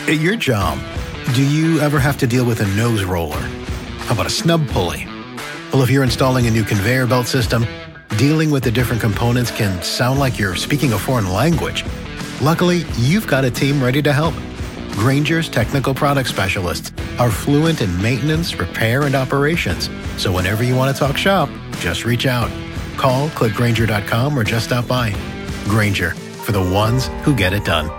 At your job, do you ever have to deal with a nose roller? How about a snub pulley? Well, if you're installing a new conveyor belt system, dealing with the different components can sound like you're speaking a foreign language. Luckily, you've got a team ready to help. Grainger's technical product specialists are fluent in maintenance, repair, and operations. So whenever you want to talk shop, just reach out. Call, click Grainger.com, or just stop by. Grainger, for the ones who get it done.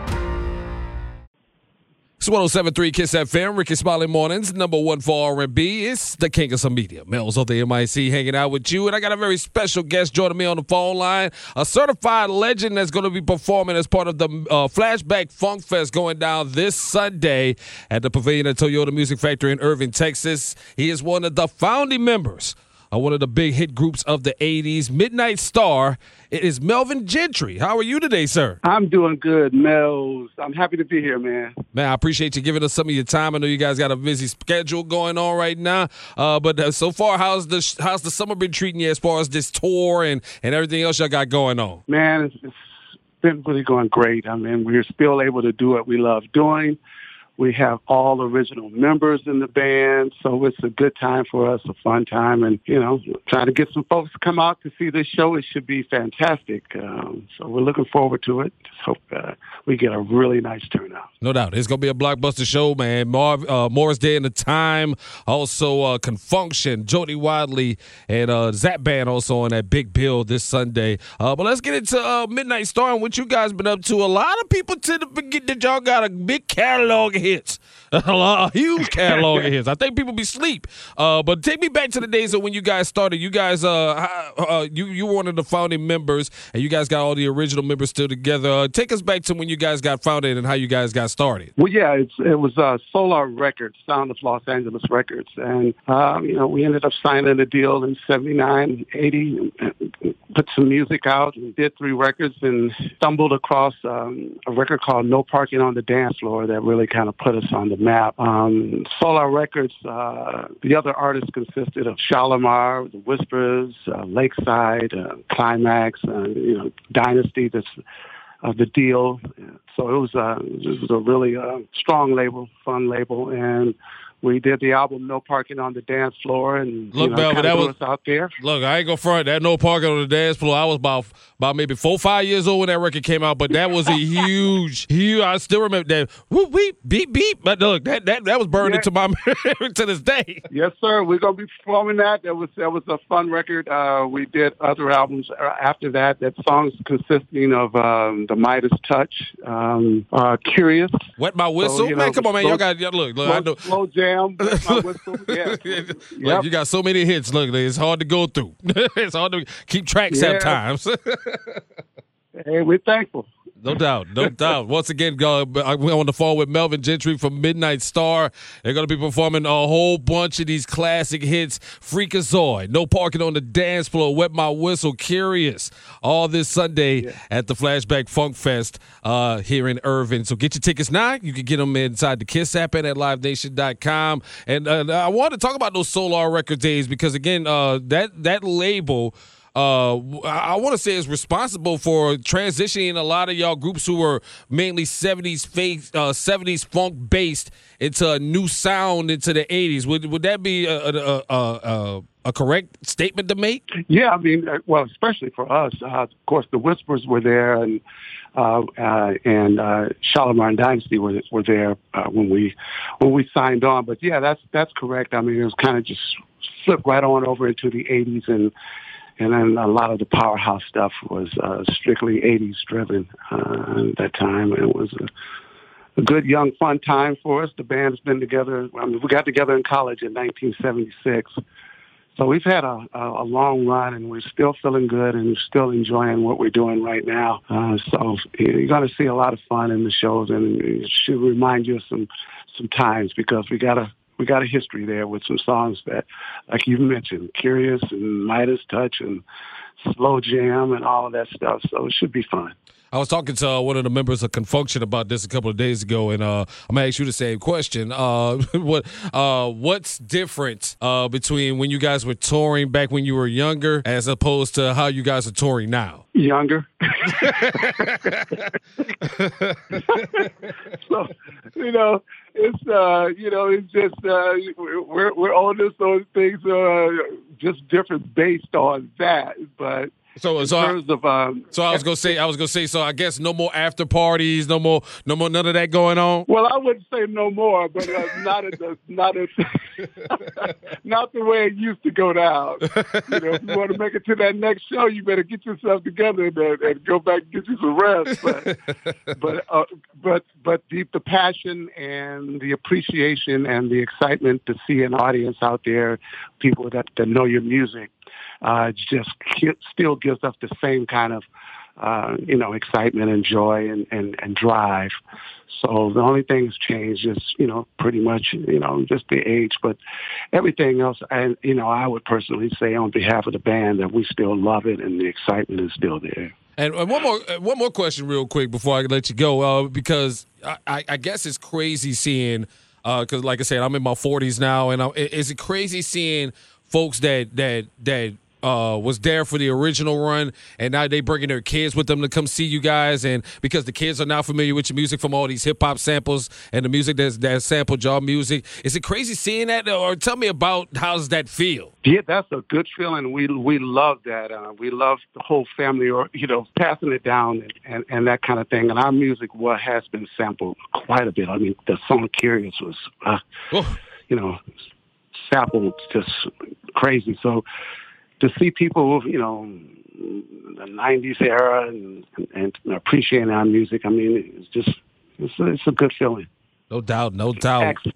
It's 107.3 Kiss FM, Ricky Smiley Mornings, number one for R&B. It's the king of some media. Mel's of the MIC hanging out with you. And I got a very special guest joining me on the phone line, a certified legend that's going to be performing as part of the Flashback Funk Fest going down this Sunday at the Pavilion at Toyota Music Factory in Irving, Texas. He is one of the founding members of one of the big hit groups of the 80s, Midnight Star. It is Melvin Gentry. How are you today, sir? I'm doing good, Mels. I'm happy to be here, man. Man, I appreciate you giving us some of your time. I know you guys got a busy schedule going on right now. But so far, how's the summer been treating you as far as this tour and everything else y'all got going on? Man, it's been really going great. I mean, we're still able to do what we love doing. We have all original members in the band, so it's a good time for us, a fun time, and, trying to get some folks to come out to see this show. It should be fantastic. So we're looking forward to it. Just hope we get a really nice turnout. No doubt. It's going to be a blockbuster show, man. Morris Day and the Time, also Confunction, Jody Wadley, and Zap Band also on that big bill this Sunday. But let's get into Midnight Star and what you guys been up to. A lot of people tend to forget that y'all got a big catalog of hits, a huge catalog of hits. I think people be asleep. But take me back to the days of when you guys started. You guys, you were one of the founding members, and you guys got all the original members still together. Take us back to when you guys got founded and how you guys got started. Well, yeah, it was Solar Records, Sound of Los Angeles Records, and we ended up signing a deal in 79, 80, put some music out and did 3 records, and stumbled across a record called No Parking on the Dance Floor that really kind of put us on the map. Solar Records, the other artists consisted of Shalimar, The Whisperers, Lakeside, Climax, Dynasty, the Deal. So it was a really strong label, fun label, and we did the album No Parking on the Dance Floor, and look, Melvin, that was out there. Look, I ain't gonna front that No Parking on the Dance Floor. I was about maybe 4 or 5 years old when that record came out, but that was a huge. I still remember that. Whoop, beep, beep, beep. But look, that was burned into my memory to this day. Yes, sir. We're gonna be performing that. That was a fun record. We did other albums after that. That songs consisting of the Midas Touch, Curious, Wet My Whistle. So, man, come on, man. Y'all got look. I know. Slow Jam. My Whistle. Yeah. Look, you got so many hits. Look, it's hard to go through. It's hard to keep track sometimes. Hey, we're thankful. No doubt, no doubt. Once again, we're on the phone with Melvin Gentry from Midnight Star. They're going to be performing a whole bunch of these classic hits. Freakazoid, No Parking on the Dance Floor, Wet My Whistle, Curious, all this Sunday at the Flashback Funk Fest here in Irving. So get your tickets now. You can get them inside the KISS app and at livenation.com. And I want to talk about those Solar Record days because, again, that label – I want to say is responsible for transitioning a lot of y'all groups who were mainly 70s funk based into a new sound into the 80s. Would that be a correct statement to make? Yeah, I mean, well, especially for us. Of course, the Whispers were there, and Shalimar and Dynasty were there when we signed on. But yeah, that's correct. I mean, it was kind of just flipped right on over into the 80s, and then a lot of the powerhouse stuff was strictly 80s driven at that time. It was a good, young, fun time for us. The band's been together. I mean, we got together in college in 1976. So we've had a long run, and we're still feeling good, and we're still enjoying what we're doing right now. So you're going to see a lot of fun in the shows, and it should remind you of some times because we got a history there with some songs that, like you mentioned, Curious and Midas Touch and Slow Jam and all of that stuff. So it should be fun. I was talking to one of the members of Confunction about this a couple of days ago, and I'm gonna ask you the same question. What's different between when you guys were touring back when you were younger, as opposed to how you guys are touring now? Younger. So, it's just we're on this. Those things are just different based on that, but. So I was gonna say. So I guess no more after parties, no more, none of that going on. Well, I wouldn't say no more, but not the way it used to go down. If you want to make it to that next show, you better get yourself together and go back and get you some rest. But the passion and the appreciation and the excitement to see an audience out there, people that know your music. Just still gives us the same kind of, excitement and joy and drive. So the only thing that's changed is, pretty much, just the age. But everything else, I would personally say on behalf of the band that we still love it and the excitement is still there. And one more question real quick before I let you go, because I guess it's crazy seeing, because like I said, I'm in my 40s now, and is it crazy seeing folks that was there for the original run, and now they bringing their kids with them to come see you guys, and because the kids are now familiar with your music from all these hip hop samples and the music that sampled y'all music. Is it crazy seeing that, or tell me about how does that feel? Yeah, that's a good feeling. We love that. We love the whole family, or passing it down and that kind of thing. And our music has been sampled quite a bit. I mean, the song "Curious" was sampled just crazy. So. To see people, the 90s era and appreciating our music, I mean, it's a good feeling. No doubt. Excellent.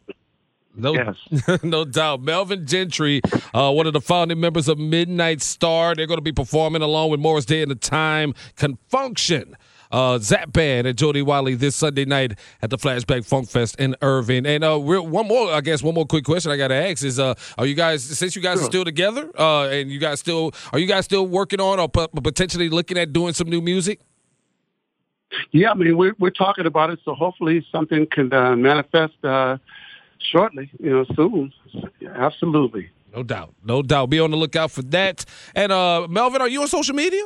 No doubt. Melvin Gentry, one of the founding members of Midnight Star. They're going to be performing along with Morris Day and the Time, Confunction. Zap Band and Jody Wiley this Sunday night at the Flashback Funk Fest in Irving. And one more quick question I got to ask is, are you guys, since you guys are still together, and are you guys still working on or potentially looking at doing some new music? Yeah, I mean, we're talking about it, so hopefully something can manifest shortly, soon. Absolutely. No doubt. Be on the lookout for that. And Melvin, are you on social media?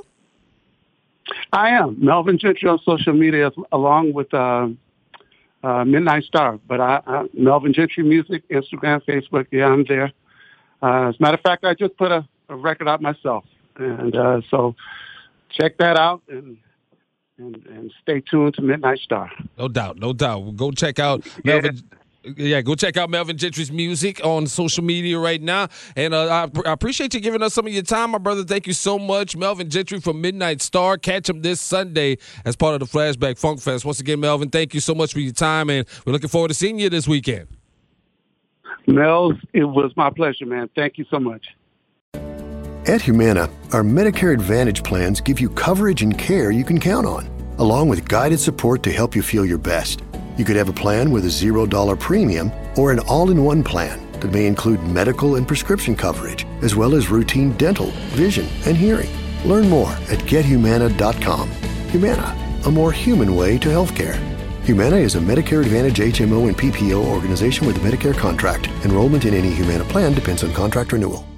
I am. Melvin Gentry on social media, along with Midnight Star. But Melvin Gentry Music, Instagram, Facebook, yeah, I'm there. As a matter of fact, I just put a record out myself. And so check that out and stay tuned to Midnight Star. No doubt. Go check out Melvin. Yeah, go check out Melvin Gentry's music on social media right now. And I appreciate you giving us some of your time, my brother. Thank you so much. Melvin Gentry from Midnight Star. Catch him this Sunday as part of the Flashback Funk Fest. Once again, Melvin, thank you so much for your time, and we're looking forward to seeing you this weekend. Mel, it was my pleasure, man. Thank you so much. At Humana, our Medicare Advantage plans give you coverage and care you can count on, along with guided support to help you feel your best. You could have a plan with a $0 premium or an all-in-one plan that may include medical and prescription coverage, as well as routine dental, vision, and hearing. Learn more at gethumana.com. Humana, a more human way to healthcare. Humana is a Medicare Advantage HMO and PPO organization with a Medicare contract. Enrollment in any Humana plan depends on contract renewal.